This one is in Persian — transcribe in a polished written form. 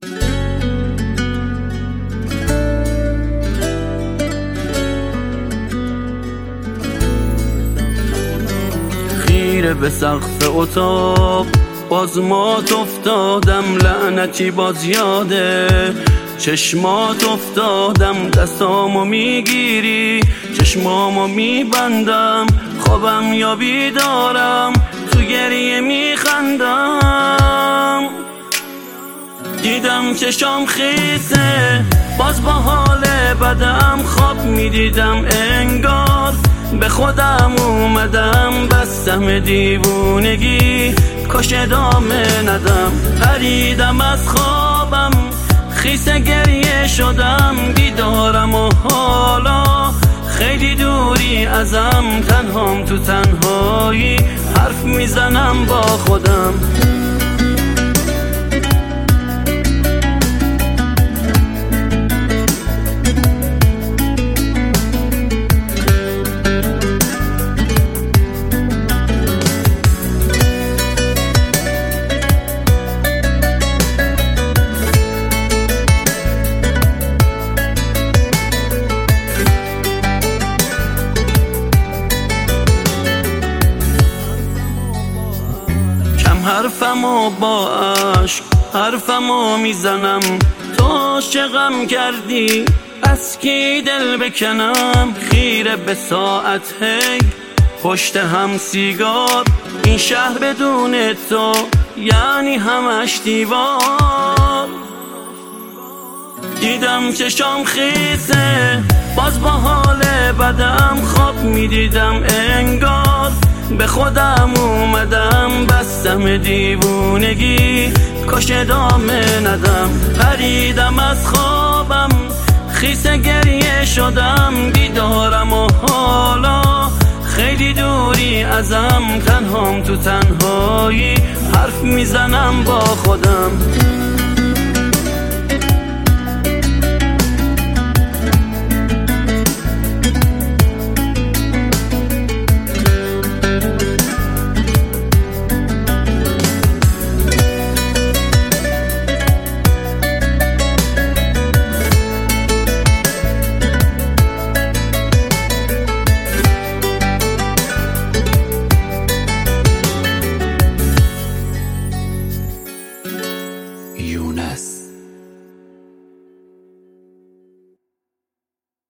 خیره به سقف اتاق باز مات افتادم، لعنتی باز یاده چشمات افتادم. دستامو میگیری چشمامو میبندم، خوابم یا بیدارم تو گریه میخندم. دیدم چشام خیسه باز با حال بدم، خواب میدیدم انگار به خودم اومدم. بستم دیوونگی کاش ادامه ندم، پریدم از خوابم خیسه گریه شدم. بیدارم و حالا خیلی دوری ازم، تنهام تو تنهایی حرف میزنم با خودم. حرفمو با عشق حرفمو میزنم، تو عاشقم کردی از کی دل بکنم. خیره به ساعت هی پشت هم سیگار، این شهر بدون تو یعنی همش دیوار. دیدم چشام خیسه باز با حال بدم، خواب میدیدم انگار به خودم اومدم. بستم دیوونگی کاش ادامه ندم، پریدم از خوابم خیسه گریه شدم. بیدارم و حالا خیلی دوری ازم، تنهام تو تنهایی حرف میزنم با خودم.